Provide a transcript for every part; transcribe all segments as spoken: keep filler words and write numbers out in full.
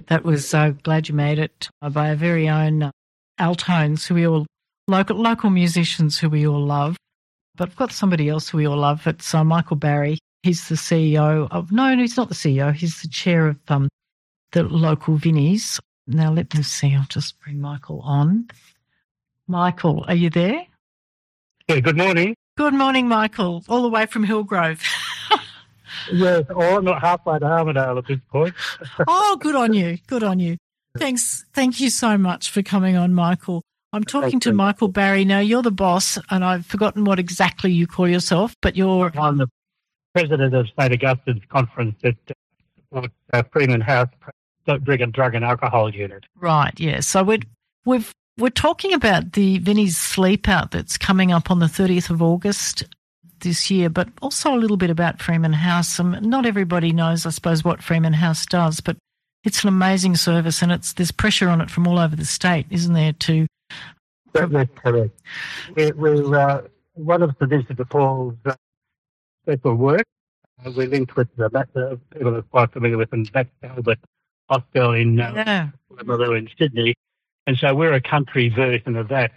That was uh, Glad You Made It uh, by our very own uh, Altones, who we all, local, local musicians who we all love. But I've got somebody else who we all love. It's uh, Michael Barry. He's the C E O of, no, no, he's not the C E O. He's the chair of um, the local Vinnies. Now, let me see. I'll just bring Michael on. Michael, are you there? Yeah, good morning. Good morning, Michael, all the way from Hillgrove. Yes, or not halfway to Armidale at this point. Oh, good on you. Good on you. Thanks. Thank you so much for coming on, Michael. I'm talking Thank to you. Michael Barry. Now, you're the boss, and I've forgotten what exactly you call yourself, but you're... I'm the president of Saint Augustine's conference that supports uh, Freeman House Drug and Drug and Alcohol Unit. Right, yeah. So we're, we've, we're talking about the Vinnie's Sleep Out that's coming up on the thirtieth of August this year, but also a little bit about Freeman House. Um, not everybody knows, I suppose, what Freeman House does, but it's an amazing service, and it's there's pressure on it from all over the state, isn't there, to... That, that's correct. We're, we're uh, one of the Vincent de Paul's uh, special work. Uh, we're linked with the uh, people are quite familiar with them, Max Albert Hospital in uh, Yeah. Woolloomooloo in Sydney, and so we're a country version of that.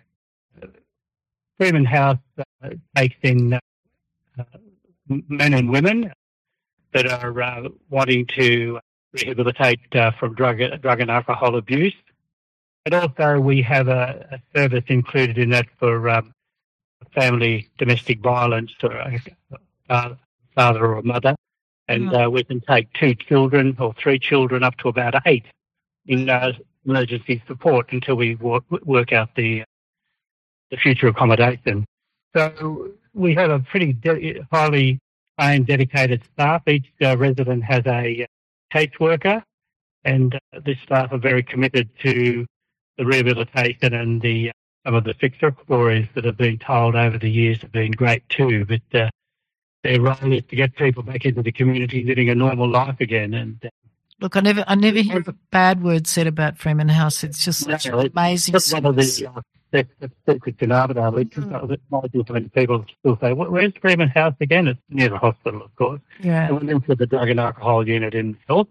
Freeman House uh, takes in uh, uh, men and women that are uh, wanting to rehabilitate uh, from drug drug and alcohol abuse. And also we have a, a service included in that for um, family domestic violence or a uh, father or mother. And Mm. uh, we can take two children or three children up to about eight in uh, emergency support until we work, work out the the future accommodation. So we have a pretty de- highly trained, dedicated staff. Each uh, resident has a caseworker, and uh, this staff are very committed to the rehabilitation, and the some of the success stories that have been told over the years have been great too. But uh, their role is to get people back into the community, living a normal life again. And uh, Look, I never I never hear a bad word said about Freeman House. It's just such no, an it's amazing just one of service. the uh, that's that's secrets in Armidale. It's just uh, it's not just when people still say, "Where- "Where's Freeman House again?" It's near the hospital, of course. Yeah. And we're into the drug and alcohol unit in health.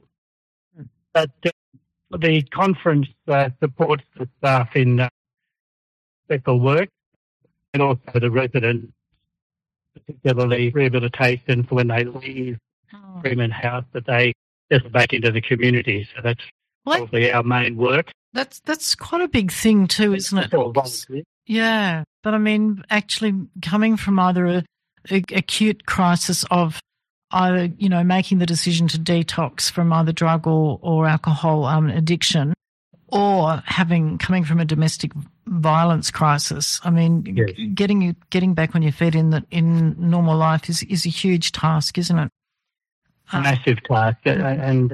But uh, the conference uh, supports the staff in uh, special work and also the residents, particularly rehabilitation for when they leave Oh. Freeman House, that they settle back into the community. So that's Well, probably our main work. That's that's quite a big thing too, isn't it? It's all volunteer. Yeah, but I mean, actually coming from either a, a acute crisis of either, you know, making the decision to detox from either drug or, or alcohol um, addiction, or having coming from a domestic violence crisis. I mean, Yes. g- getting you getting back on your feet in the in normal life is is a huge task, isn't it? Uh, Massive task. And and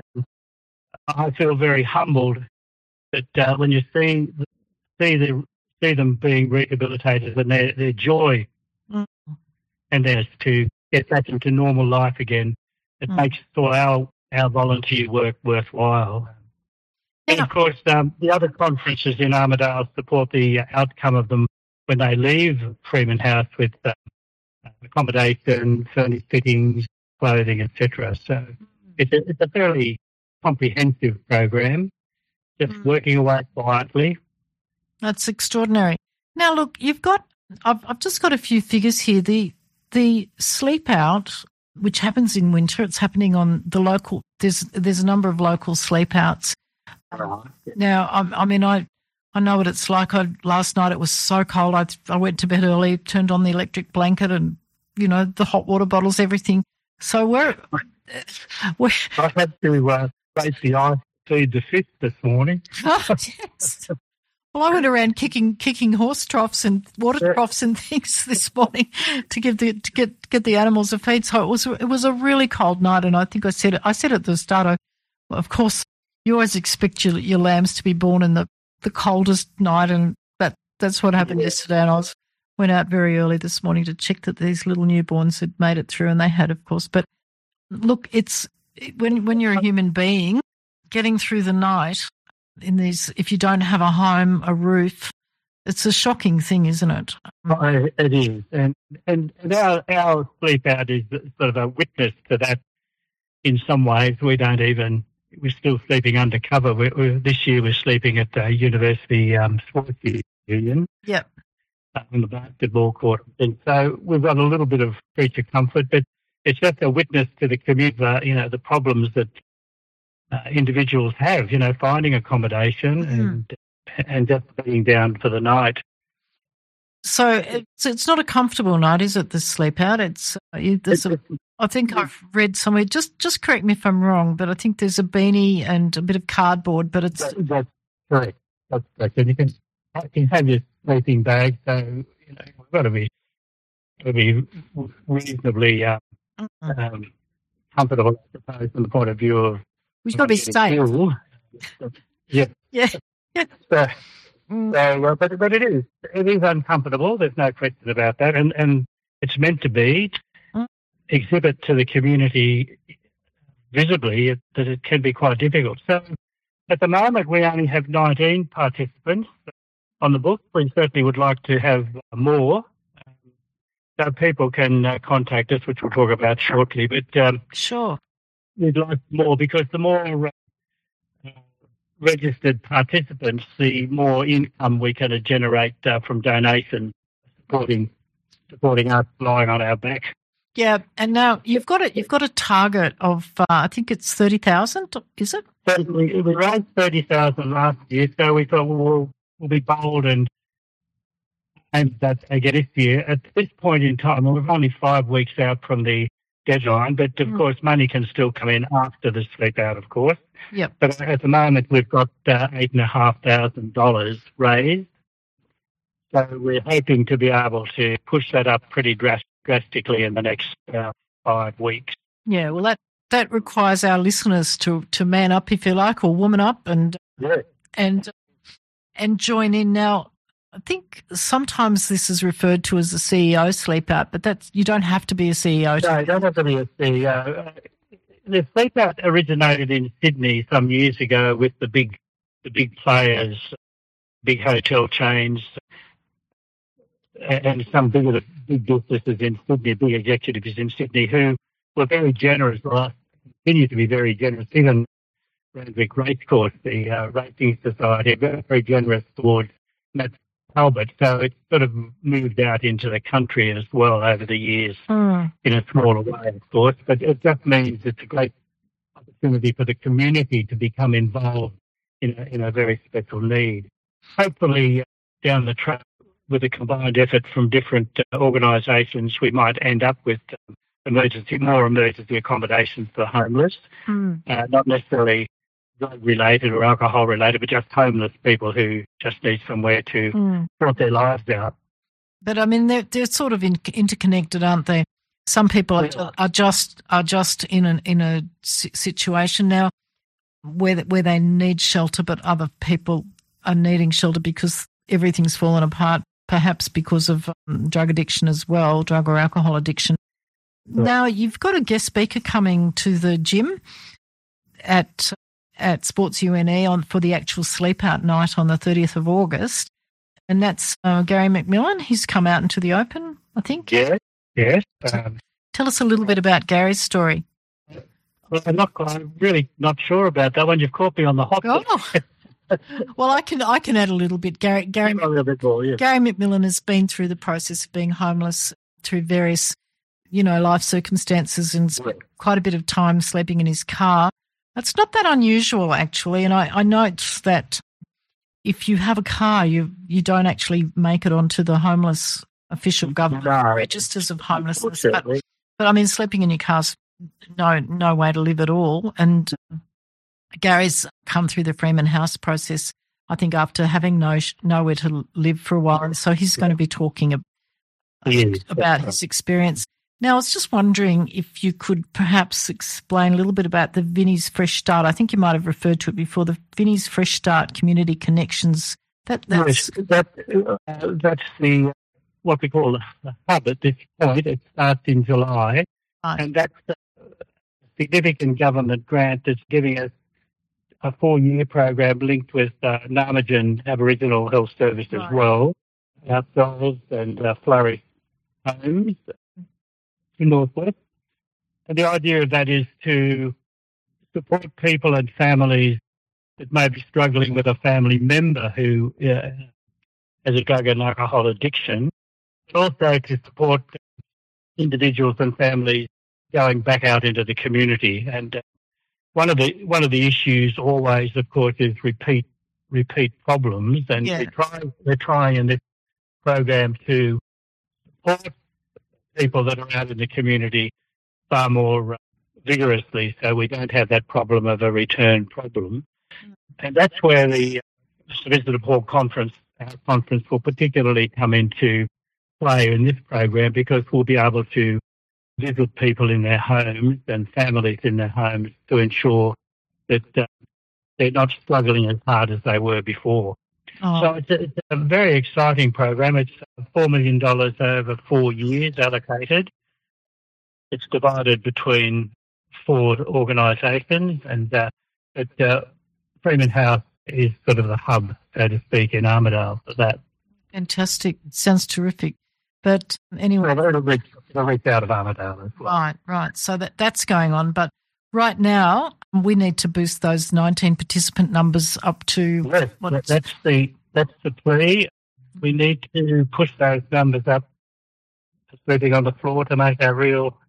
I feel very humbled that uh, when you see see the see them being rehabilitated and their their joy Mm. and theirs to get back into normal life again, it Mm. makes all our our volunteer work worthwhile. And Yeah. of course, um, the other conferences in Armidale support the outcome of them when they leave Freeman House with uh, accommodation, furnished fittings, clothing, et cetera. So it's a, it's a fairly comprehensive program, just Mm. working away quietly. That's extraordinary. Now, look, you've got. I've, I've just got a few figures here. The the sleep out, which happens in winter, it's happening on the local. There's there's a number of local sleep outs. Now, I, I mean, I I know what it's like. I, last night it was so cold. I I went to bed early, turned on the electric blanket, and you know the hot water bottles, everything. So we're we're I had to uh, raise the ice to feed the fish this morning. oh, yes. Well, I went around kicking kicking horse troughs and water Yeah. troughs and things this morning to give the to get get the animals a feed. So it was it was a really cold night, and I think I said it. I said at the start. I, well, of course, you always expect your your lambs to be born in the, the coldest night, and that that's what happened yesterday. And I was went out very early this morning to check that these little newborns had made it through, and they had, of course. But look, it's when when you're a human being, getting through the night in these, if you don't have a home, a roof, it's a shocking thing, isn't it? Uh, It is, and and, and our, our sleep out is sort of a witness to that. In some ways, we don't even we're still sleeping undercover. We're, we're, this year we're sleeping at the University um, Sports Union. Yep. On the basketball court. And so we've got a little bit of creature comfort, but it's just a witness to the commuter, you know, the problems that uh, individuals have, you know, finding accommodation mm. and and just being down for the night. So it's, it's not a comfortable night, is it, the sleep out? It's, uh, there's a, I think I've read somewhere, just just correct me if I'm wrong, but I think there's a beanie and a bit of cardboard, but it's... That, that's correct. That's correct. And you can, you can have your sleeping bag, so, you know, we've got to be, got to be reasonably uh, mm-hmm. um, comfortable, I suppose, from the point of view of... We've got to be safe. Yeah. Yeah. So, Mm. So, uh, but but it is it is uncomfortable. There's no question about that, and and it's meant to be mm. exhibit to the community visibly that it can be quite difficult. So, at the moment, we only have nineteen participants on the book. We certainly would like to have more, so people can uh, contact us, which we'll talk about shortly. But um, sure, we'd like more because the more uh, registered participants, the more income we can generate uh, from donations supporting supporting us lying on our back. Yeah, and now you've got a you've got a target of uh, I think it's thirty thousand, is it? So we, we raised thirty thousand last year, so we thought well, we'll we'll be bold and aim that again this year. At this point in time, well, we're only five weeks out from the deadline, but of mm. course money can still come in after the sleep out, of course. Yep. But at the moment, we've got uh, eight and a half thousand dollars raised, so we're hoping to be able to push that up pretty dras- drastically in the next uh, five weeks. Yeah, well, that, that requires our listeners to, to man up, if you like, or woman up, and yeah. and and join in. Now, I think sometimes this is referred to as the C E O sleep out, but that's you don't have to be a C E O. No, you don't have to be a C E O. The sleep out originated in Sydney some years ago with the big, the big players, big hotel chains, and some big, big businesses in Sydney, big executives in Sydney who were very generous, or continue to be very generous. Even Randwick Racecourse, the uh, Racing Society, very, very generous towards Matt Talbot. So it's sort of moved out into the country as well over the years mm. in a smaller way, of course. But it just means it's a great opportunity for the community to become involved in a, in a very special need. Hopefully, uh, down the track, with a combined effort from different uh, organisations, we might end up with uh, emergency, more emergency accommodations for homeless, mm. uh, not necessarily drug-related or alcohol-related, but just homeless people who just need somewhere to mm. sort their lives out. But I mean, they're they're sort of in, interconnected, aren't they? Some people are, are just are just in an in a situation now where where they need shelter, but other people are needing shelter because everything's fallen apart, perhaps because of um, drug addiction as well, drug or alcohol addiction. Right. Now you've got a guest speaker coming to the gym at. at Sports U N E on for the actual sleep out night on the thirtieth of August, and that's uh, Gary McMillan. He's come out into the open, I think. Yeah, yes. Um, Tell us a little bit about Gary's story. Well, I'm not. I'm really not sure about that one. You've caught me on the hop. Oh. Well, I can I can add a little bit. Gary Gary, a little bit more, yes. Gary McMillan has been through the process of being homeless through various, you know, life circumstances and spent quite a bit of time sleeping in his car. It's not that unusual, actually, and I, I note that if you have a car, you you don't actually make it onto the homeless official government no. registers of homelessness. But, but, I mean, sleeping in your car's no no way to live at all. And Gary's come through the Freeman House process, I think, after having no nowhere to live for a while, and so he's going to be talking about, yes, about his experience. Now, I was just wondering if you could perhaps explain a little bit about the Vinnie's Fresh Start. I think you might have referred to it before, the Vinnie's Fresh Start Community Connections. That, that's yes, that, uh, that's the what we call the hub at this point. It starts in July, right. and that's a significant government grant that's giving us a four-year program linked with uh, Namajan Aboriginal Health Service as right. well, ourselves and uh, Flourish Homes in Northwest. And the idea of that is to support people and families that may be struggling with a family member who uh, has a drug and alcohol addiction, but also to support individuals and families going back out into the community. And uh, one of the one of the issues always, of course, is repeat repeat problems, and Yeah. we're trying we're trying in this program to support people that are out in the community far more uh, vigorously, so we don't have that problem of a return problem. And that's where the uh, Visitor Hall conference our conference will particularly come into play in this program, because we'll be able to visit people in their homes and families in their homes to ensure that uh, they're not struggling as hard as they were before. Oh, So it's a, it's a very exciting program. It's four million dollars over four years allocated. It's divided between four organisations, and uh, it, uh, Freeman House is sort of the hub, so to speak, in Armidale for that. fantastic. Sounds terrific. But anyway, Well, it'll reach, it'll reach out of Armidale as well. right, right. So that that's going on. But right now, we need to boost those nineteen participant numbers up to Yes, what that- it's- that's the that's the plea. We need to push those numbers up, sleeping on the floor, to make a real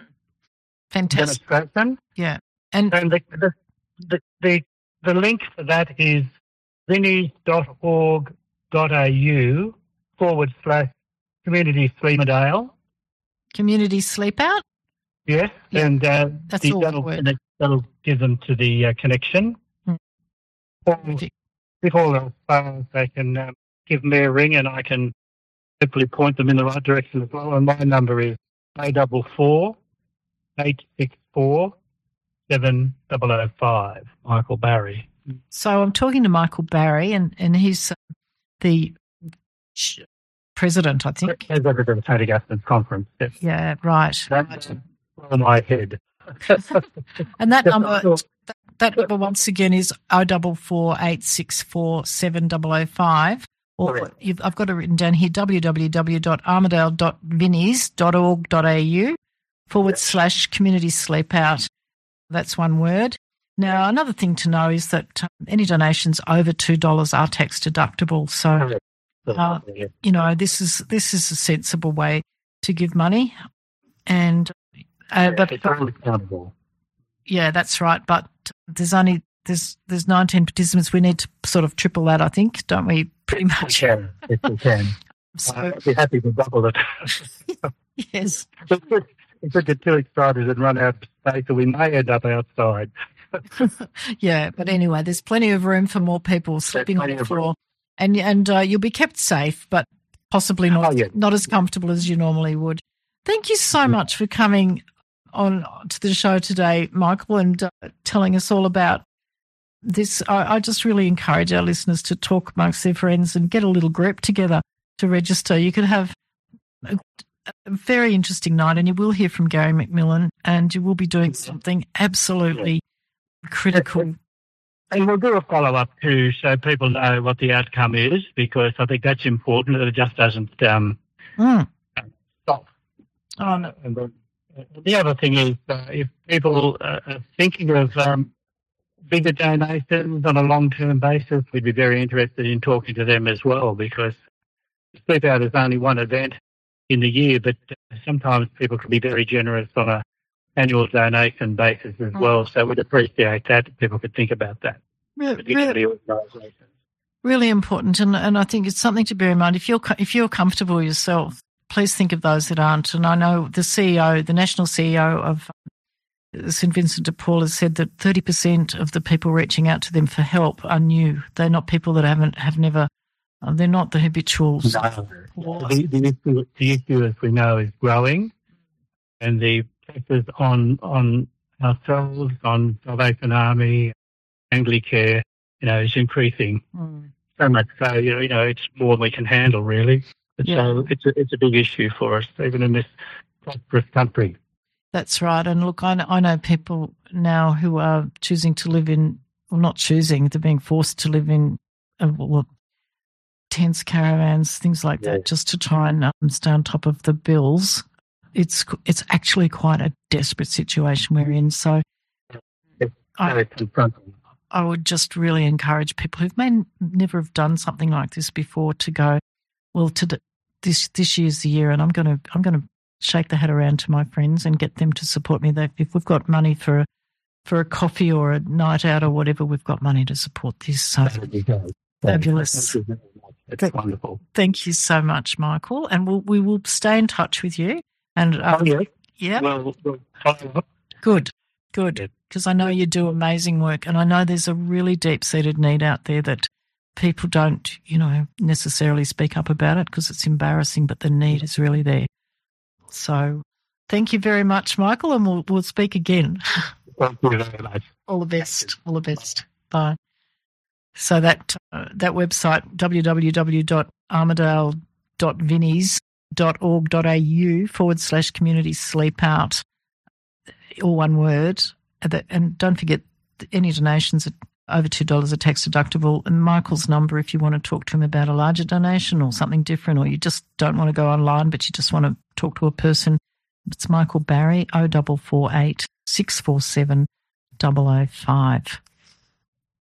fantastic. demonstration. Yeah. And And the the, the the the link for that is vinnies dot org dot a u forward slash community Freemandale. community community sleep out. Yes, Yeah, and uh, that's the, all that'll, one word. connect, that'll give them to the uh, connection. Hmm. Or Terrific. if all else fails, they can um, give me a ring, and I can hopefully point them in the right direction as well. And my number is A double four eight six four seven double oh five. Michael Barry. So I'm talking to Michael Barry, and, and he's uh, the sh- president, I think. As over to the Saint Augustine's conference. Yes. Yeah, right. That's right. on my head. And that Yes, number, I thought- that, that number once again is O double four eight six four seven double oh five. Or Correct. you've, I've got it written down here: w w w dot armidale dot vinnies dot org dot a u forward Yes. slash community sleep out. That's one word. Now, another thing to know is that um, any donations over two dollars are tax deductible. So, Correct. Uh, you know, this is this is a sensible way to give money. And uh, but it's all accountable. yeah, that's right. But there's only there's there's nineteen participants. We need to sort of triple that, I think, don't we? Pretty We much. can. If we can. So, I'd be happy to double it. yes. If we if we get too excited and run out of space, we may end up outside. Yeah, but anyway, there's plenty of room for more people sleeping on plenty the of floor, and and uh, you'll be kept safe, but possibly not Oh, yeah. not as comfortable as you normally would. Thank you so much for coming on to the show today, Michael, and uh, telling us all about this. I, I just really encourage our listeners to talk amongst their friends and get a little group together to register. You could have a, a very interesting night, and you will hear from Gary McMillan, and you will be doing something absolutely critical. And we'll do a follow-up too, so people know what the outcome is, because I think that's important, that it just doesn't um, Mm. stop. Oh, no. And then, uh, the other thing is, uh, if people uh, are thinking of um, bigger donations on a long-term basis, we'd be very interested in talking to them as well, because Sleep Out is only one event in the year, but uh, sometimes people can be very generous on a annual donation basis as well. So we'd appreciate that if people could think about that, Re- re- particularly organisations. really important, and, and I think it's something to bear in mind. If you're co- if you're comfortable yourself, please think of those that aren't. And I know the C E O, the national C E O of Saint Vincent de Paul, has said that thirty percent of the people reaching out to them for help are new. They're not people that haven't have never. Uh, they're not the habituals. No. The, the, issue, the issue, as we know, is growing, and the pressures on on ourselves, on Salvation Army, Anglicare, you know, is increasing. Mm. So much so, you know, you know, it's more than we can handle, really. But Yeah. So it's a, it's a big issue for us, even in this prosperous country. That's right. And look, I know, I know people now who are choosing to live in, well, not choosing, they're being forced to live in uh, well, tents, caravans, things like Yeah. that, just to try and um, stay on top of the bills. It's it's actually quite a desperate situation we're in. So, I, confronting. I would just really encourage people who may never have done something like this before to go, well, to this this year's the year, and I'm going to I'm going to shake the hat around to my friends and get them to support me. That if we've got money for a, for a coffee or a night out or whatever, we've got money to support this. So fabulous. Thank you very much. It's Th- wonderful. Thank you so much, Michael, and we'll, we will stay in touch with you. And um, oh, yeah, yeah, well, well, good, good, because I know you do amazing work, and I know there's a really deep-seated need out there that people don't, you know, necessarily speak up about it because it's embarrassing, but the need is really there. So, thank you very much, Michael, and we'll we'll speak again. Thank you very much. All the best. All the best. Bye. So that uh, that website, w w w dot armidale dot vinnies dot org dot a u forward slash community sleep out, all one word. And don't forget, any donations at over two dollars are tax deductible. And Michael's number, if you want to talk to him about a larger donation or something different, or you just don't want to go online but you just want to talk to a person, it's Michael Barry, oh four four eight, six four seven, double oh five.